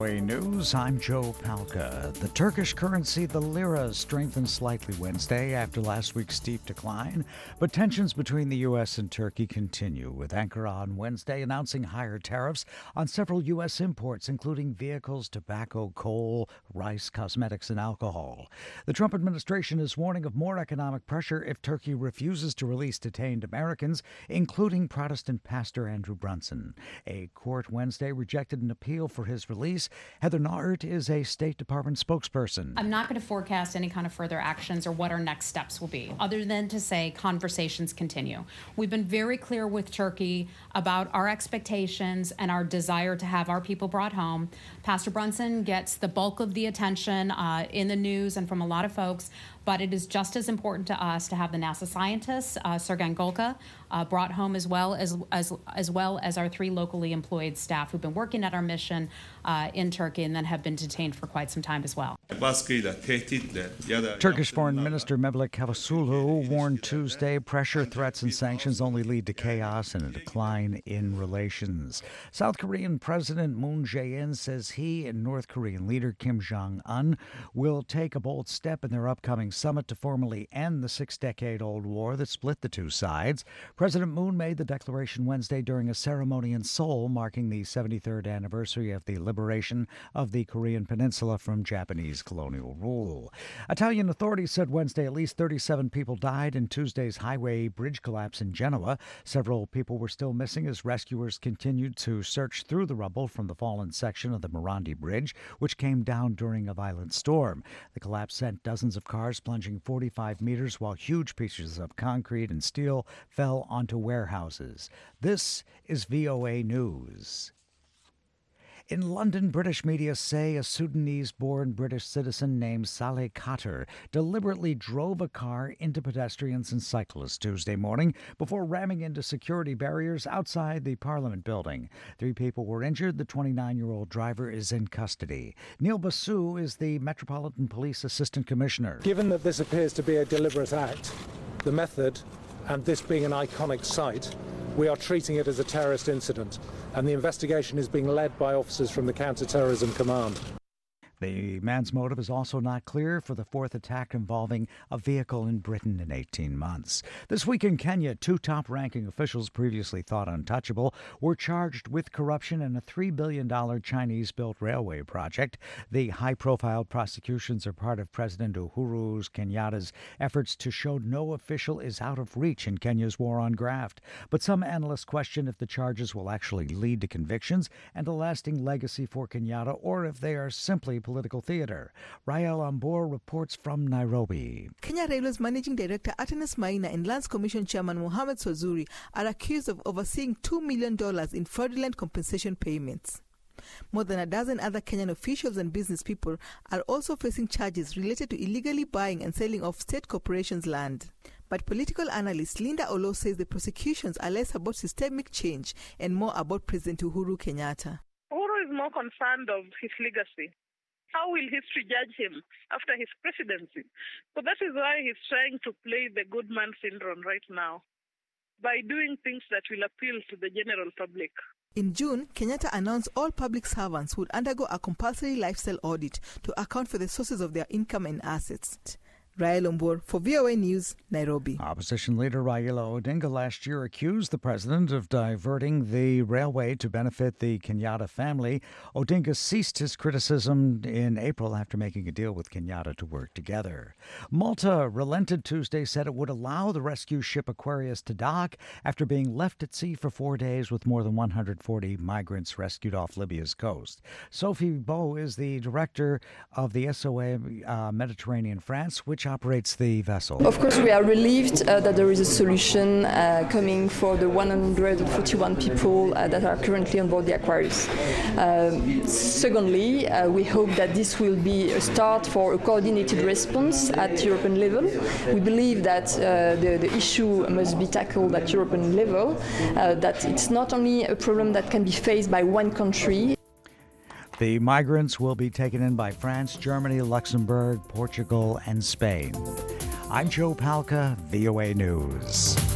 News, I'm Joe Palca. The Turkish currency, the lira, strengthened slightly Wednesday after last week's steep decline, but tensions between the U.S. and Turkey continue, with Ankara on Wednesday announcing higher tariffs on several U.S. imports, including vehicles, tobacco, coal, rice, cosmetics, and alcohol. The Trump administration is warning of more economic pressure if Turkey refuses to release detained Americans, including Protestant pastor Andrew Brunson. A court Wednesday rejected an appeal for his release. Heather Nauert is a State Department spokesperson. I'm not going to forecast any kind of further actions or what our next steps will be, other than to say conversations continue. We've been very clear with Turkey about our expectations and our desire to have our people brought home. Pastor Brunson gets the bulk of the attention in the news and from a lot of folks, but it is just as important to us to have the NASA scientists, Sergen Golka, brought home as well as our 3 locally employed staff who've been working at our mission in Turkey and then have been detained for quite some time as well. Turkish Foreign Minister Mevlut Cavusoglu warned Tuesday pressure, threats, and sanctions only lead to chaos and a decline in relations. South Korean President Moon Jae-in says he and North Korean leader Kim Jong-un will take a bold step in their upcoming summit to formally end the 6-decade-old war that split the two sides. President Moon made the declaration Wednesday during a ceremony in Seoul marking the 73rd anniversary of the liberation of the Korean peninsula from Japanese colonial rule. Italian authorities said Wednesday at least 37 people died in Tuesday's highway bridge collapse in Genoa. Several people were still missing as rescuers continued to search through the rubble from the fallen section of the Morandi Bridge, which came down during a violent storm. The collapse sent dozens of cars plunging 45 meters while huge pieces of concrete and steel fell onto warehouses. This is VOA News. In London, British media say a Sudanese-born British citizen named Saleh Khater deliberately drove a car into pedestrians and cyclists Tuesday morning before ramming into security barriers outside the Parliament building. 3 people were injured. The 29-year-old driver is in custody. Neil Basu is the Metropolitan Police Assistant Commissioner. Given that this appears to be a deliberate act, the method, and this being an iconic site, we are treating it as a terrorist incident, and the investigation is being led by officers from the Counter-Terrorism Command. The man's motive is also not clear for the 4th attack involving a vehicle in Britain in 18 months. This week in Kenya, 2 top-ranking officials previously thought untouchable were charged with corruption in a $3 billion Chinese-built railway project. The high-profile prosecutions are part of President Uhuru Kenyatta's efforts to show no official is out of reach in Kenya's war on graft. But some analysts question if the charges will actually lead to convictions and a lasting legacy for Kenyatta, or if they are simply political theater. Rael Ambor reports from Nairobi. Kenya Railways Managing Director Atanas Maina and Lands Commission Chairman Mohamed Swazuri are accused of overseeing $2 million in fraudulent compensation payments. More than a dozen other Kenyan officials and business people are also facing charges related to illegally buying and selling of state corporations' land. But political analyst Linda Olo says the prosecutions are less about systemic change and more about President Uhuru Kenyatta. Uhuru is more concerned of his legacy. How will history judge him after his presidency? So that is why he's trying to play the good man syndrome right now by doing things that will appeal to the general public. In June, Kenyatta announced all public servants would undergo a compulsory lifestyle audit to account for the sources of their income and assets. Rael Ombor for VOA News, Nairobi. Opposition leader Raila Odinga last year accused the president of diverting the railway to benefit the Kenyatta family. Odinga ceased his criticism in April after making a deal with Kenyatta to work together. Malta relented Tuesday, said it would allow the rescue ship Aquarius to dock after being left at sea for 4 days with more than 140 migrants rescued off Libya's coast. Sophie Beau is the director of the SOA Mediterranean France, which operates the vessel. Of course, we are relieved that there is a solution coming for the 141 people that are currently on board the Aquarius. Secondly, we hope that this will be a start for a coordinated response at European level. We believe that the issue must be tackled at European level, that it's not only a problem that can be faced by one country. The migrants will be taken in by France, Germany, Luxembourg, Portugal, and Spain. I'm Joe Palca, VOA News.